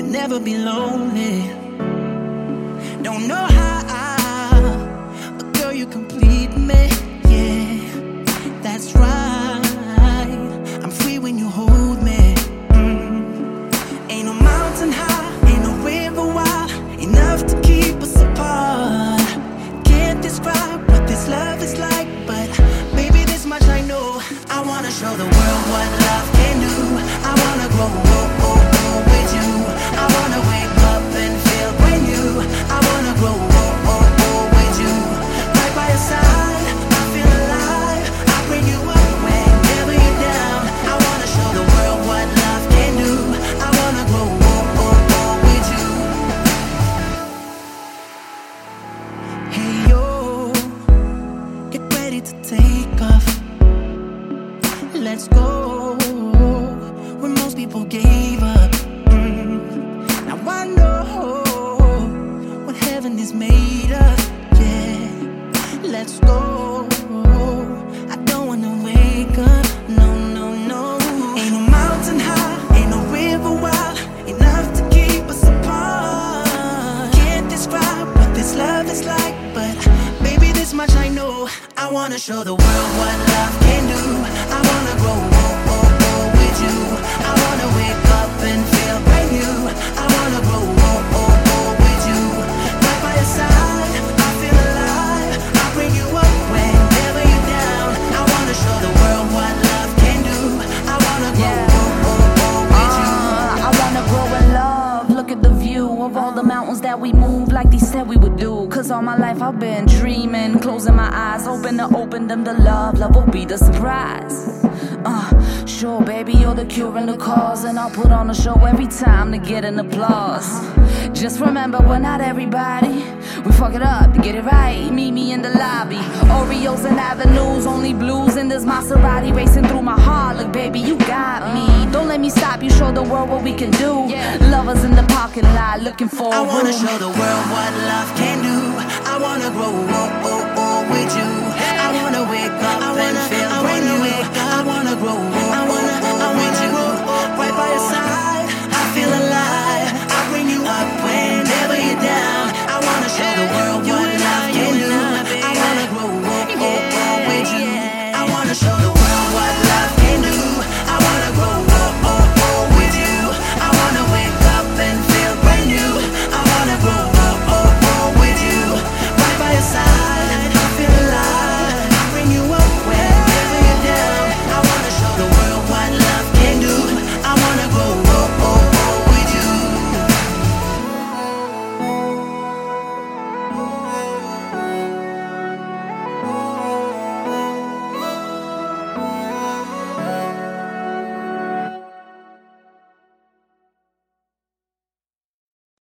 could never be lonely. Don't know how, but girl, you complete me. Yeah, that's right. I'm free when you hold me. Ain't no mountain high, ain't no river wide enough to keep us apart. Can't describe what this love is like, but baby, this much I know. I wanna show the world what love can do. I wanna grow with you. I wanna wake up and feel brand new. I wanna grow with you. Right by your side, I feel alive. I bring you up whenever you're down. I wanna show the world what love can do. I wanna grow with you. Hey yo, get ready to take off. Let's go where most people gave up. Now I know what heaven is made of. Yeah, let's go. I don't wanna wake up. No, no, no. Ain't no mountain high, ain't no river wide enough to keep us apart. Can't describe what this love is like, but baby, this much I know. I wanna show the world what love can do. I wanna grow with you. I wanna wake up and feel brand new. I wanna grow with you. Right by your side, I feel alive. I bring you up whenever you're down. I wanna show the world what love can do. I wanna grow with you. I wanna grow in love. Look at the view of all the mountains that we move like they said we would do. Cause all my life I've been dreaming, closing my eyes, open them to love. Love will be the surprise. Sure, baby, you're the cure and the cause, and I'll put on a show every time to get an applause. Just remember, we're not everybody. We fuck it up to get it right. Meet me in the lobby. Oreos and avenues, only blues in this Maserati racing through my heart. Look, baby, you got me. Don't let me stop you. Show the world what we can do. Lovers in the parking lot looking for I wanna show the world what love can do. I wanna grow with you. I wanna wake up and feel brand new. I wanna grow with you. Right by your side, I feel alive.